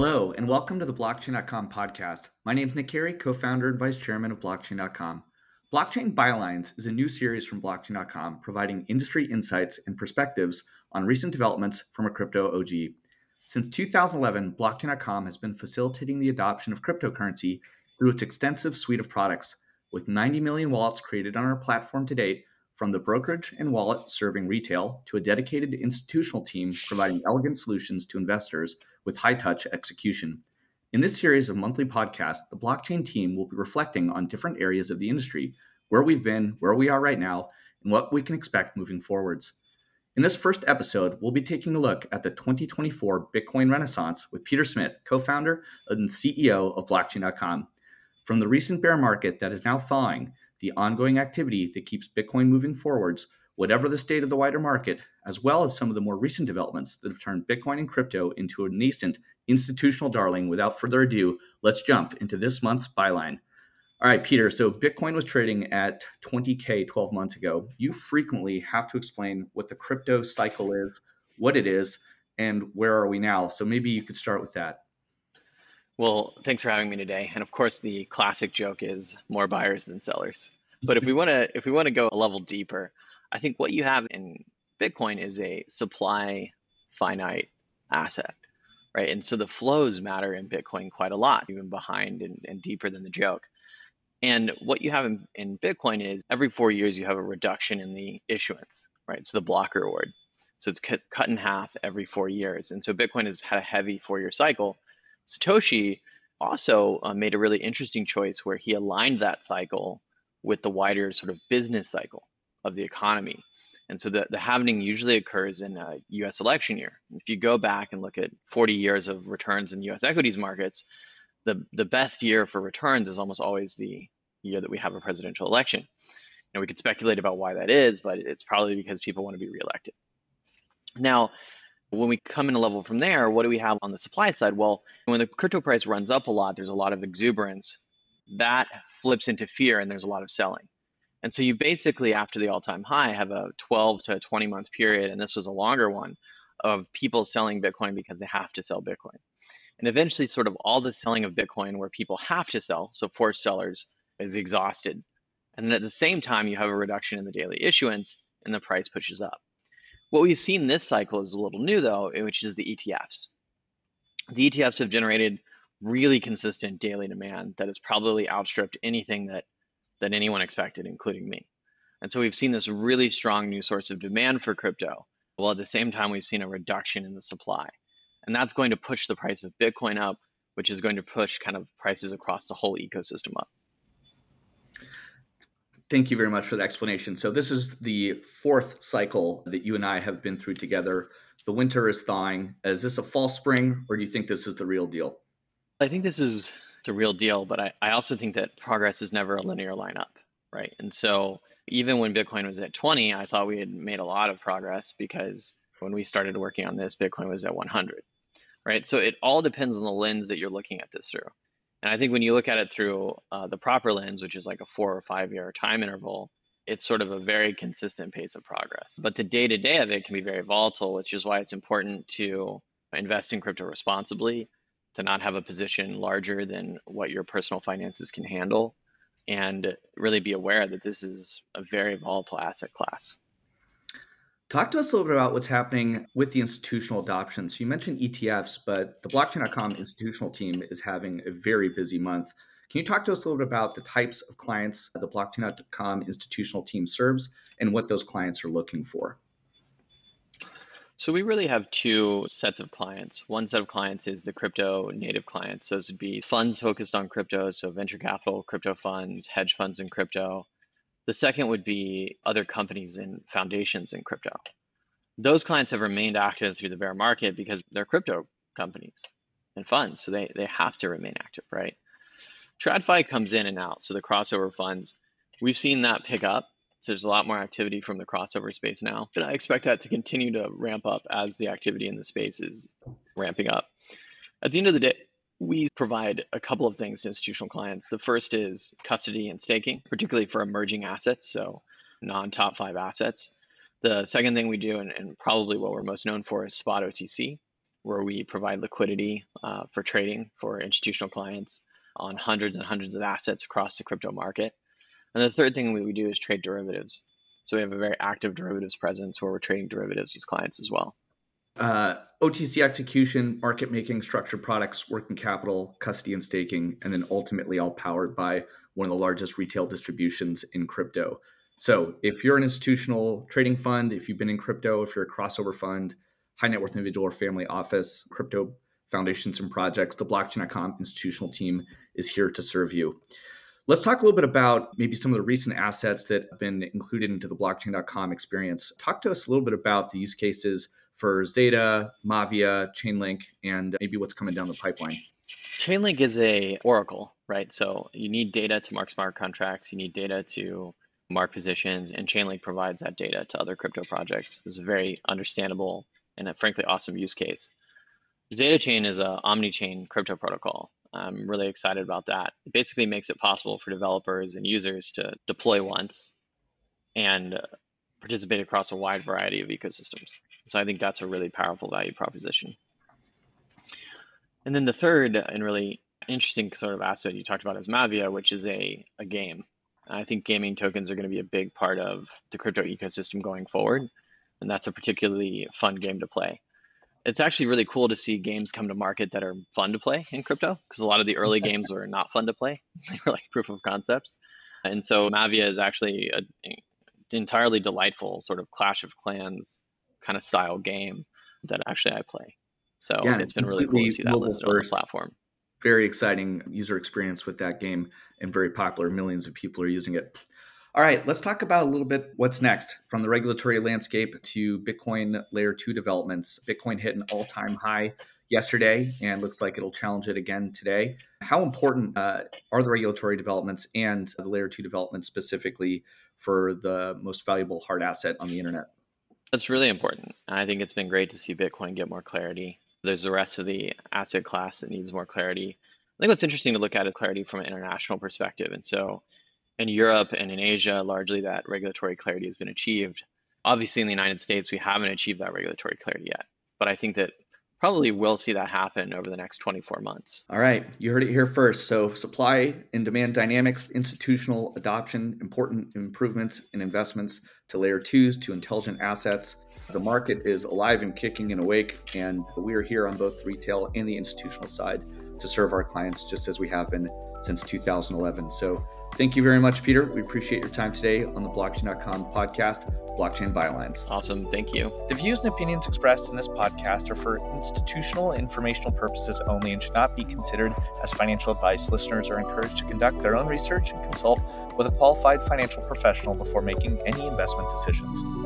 Hello, and welcome to the Blockchain.com podcast. My name is Nick Carey, co founder and vice chairman of Blockchain.com. Blockchain Bylines is a new series from Blockchain.com providing industry insights and perspectives on recent developments from a crypto OG. Since 2011, Blockchain.com has been facilitating the adoption of cryptocurrency through its extensive suite of products, with 90 million wallets created on our platform to date, from the brokerage and wallet serving retail to a dedicated institutional team providing elegant solutions to investors with high touch execution. In this series of monthly podcasts, the blockchain team will be reflecting on different areas of the industry, where we've been, where we are right now, and what we can expect moving forwards. In this first episode, we'll be taking a look at the 2024 Bitcoin Renaissance with Peter Smith, co founder and CEO of Blockchain.com. From the recent bear market that is now thawing, the ongoing activity that keeps Bitcoin moving forwards, whatever the state of the wider market, as well as some of the more recent developments that have turned Bitcoin and crypto into a nascent institutional darling. Without further ado, let's jump into this month's byline. All right, Peter, so Bitcoin was trading at 20K 12 months ago. You frequently have to explain what the crypto cycle is, what it is, and where are we now. So maybe you could start with that. Well, thanks for having me today. And of course, the classic joke is more buyers than sellers. But if we want to go a level deeper, I think what you have in Bitcoin is a supply finite asset, right? And so the flows matter in Bitcoin quite a lot, even behind and deeper than the joke. And what you have in Bitcoin is every 4 years you have a reduction in the issuance, right? It's the block reward. So it's cut in half every 4 years. And so Bitcoin has had a heavy 4 year cycle. Satoshi also made a really interesting choice where he aligned that cycle with the wider sort of business cycle of the economy. And so the halvening usually occurs in a US election year. If you go back and look at 40 years of returns in US equities markets, the best year for returns is almost always the year that we have a presidential election. And we could speculate about why that is, but it's probably because people want to be reelected. Now, when we come in a level from there, what do we have on the supply side? Well, when the crypto price runs up a lot, there's a lot of exuberance. That flips into fear and there's a lot of selling. And so you basically, after the all-time high, have a 12 to 20 month period, and this was a longer one, of people selling Bitcoin because they have to sell Bitcoin. And eventually sort of all the selling of Bitcoin where people have to sell, so forced sellers, is exhausted. And then at the same time, you have a reduction in the daily issuance and the price pushes up. What we've seen this cycle is a little new though, which is the ETFs. The ETFs have generated really consistent daily demand that has probably outstripped anything that anyone expected, including me. And so we've seen this really strong new source of demand for crypto, while at the same time we've seen a reduction in the supply. And that's going to push the price of Bitcoin up, which is going to push kind of prices across the whole ecosystem up. Thank you very much for the explanation. So this is the fourth cycle that you and I have been through together. The winter is thawing. Is this a false spring, or do you think this is the real deal? I think this is the real deal, but I also think that progress is never a linear line up, right? And so even when Bitcoin was at 20, I thought we had made a lot of progress because when we started working on this, Bitcoin was at 100, right? So it all depends on the lens that you're looking at this through. And I think when you look at it through the proper lens, which is like a 4 or 5 year time interval, it's sort of a very consistent pace of progress. But the day-to-day of it can be very volatile, which is why it's important to invest in crypto responsibly, to not have a position larger than what your personal finances can handle, and really be aware that this is a very volatile asset class. Talk to us a little bit about what's happening with the institutional adoption. So you mentioned ETFs, but the Blockchain.com institutional team is having a very busy month. Can you talk to us a little bit about the types of clients the Blockchain.com institutional team serves and what those clients are looking for? So we really have two sets of clients. One set of clients is the crypto native clients. Those would be funds focused on crypto, so venture capital, crypto funds, hedge funds in crypto. The second would be other companies and foundations in crypto. Those clients have remained active through the bear market because they're crypto companies and funds, so they have to remain active, right? TradFi comes in and out, so the crossover funds, we've seen that pick up. So there's a lot more activity from the crossover space now. And I expect that to continue to ramp up as the activity in the space is ramping up. At the end of the day, we provide a couple of things to institutional clients. The first is custody and staking, particularly for emerging assets, so non-top 5 assets. The second thing we do, and probably what we're most known for, is spot OTC, where we provide liquidity for trading for institutional clients on hundreds and hundreds of assets across the crypto market. And the third thing we do is trade derivatives. So we have a very active derivatives presence where we're trading derivatives with clients as well. OTC execution, market making, structured products, working capital, custody and staking, and then ultimately all powered by one of the largest retail distributions in crypto. So if you're an institutional trading fund, if you've been in crypto, if you're a crossover fund, high net worth individual or family office, crypto foundations and projects, the Blockchain.com institutional team is here to serve you. Let's talk a little bit about maybe some of the recent assets that have been included into the Blockchain.com experience. Talk to us a little bit about the use cases for Zeta, Mavia, Chainlink, and maybe what's coming down the pipeline. Chainlink is a oracle, right? So you need data to mark smart contracts. You need data to mark positions, and Chainlink provides that data to other crypto projects. It's a very understandable and a frankly awesome use case. Zeta Chain is an omni-chain crypto protocol. I'm really excited about that. It basically makes it possible for developers and users to deploy once and participate across a wide variety of ecosystems. So I think that's a really powerful value proposition. And then the third and really interesting sort of asset you talked about is Mavia, which is a game. I think gaming tokens are going to be a big part of the crypto ecosystem going forward. And that's a particularly fun game to play. It's actually really cool to see games come to market that are fun to play in crypto, because a lot of the early games were not fun to play. They were like proof of concepts. And so Mavia is actually an entirely delightful sort of Clash of Clans kind of style game that actually I play. So yeah, it's been really cool to see that listed on the platform. Very exciting user experience with that game and very popular. Millions of people are using it. All right, let's talk about a little bit what's next from the regulatory landscape to Bitcoin layer 2 developments. Bitcoin hit an all-time high yesterday and looks like it'll challenge it again today. How important are the regulatory developments and the layer 2 developments specifically for the most valuable hard asset on the internet? That's really important. I think it's been great to see Bitcoin get more clarity. There's the rest of the asset class that needs more clarity. I think what's interesting to look at is clarity from an international perspective. And so in Europe and in Asia, largely that regulatory clarity has been achieved. Obviously, in the United States, we haven't achieved that regulatory clarity yet. But I think that probably will see that happen over the next 24 months. All right, you heard it here first. So supply and demand dynamics, institutional adoption, important improvements in investments to layer 2s, to intelligent assets. The market is alive and kicking and awake, and we are here on both the retail and the institutional side to serve our clients just as we have been since 2011. So thank you very much, Peter. We appreciate your time today on the Blockchain.com podcast, Blockchain Bylines. Awesome. Thank you. The views and opinions expressed in this podcast are for institutional and informational purposes only and should not be considered as financial advice. Listeners are encouraged to conduct their own research and consult with a qualified financial professional before making any investment decisions.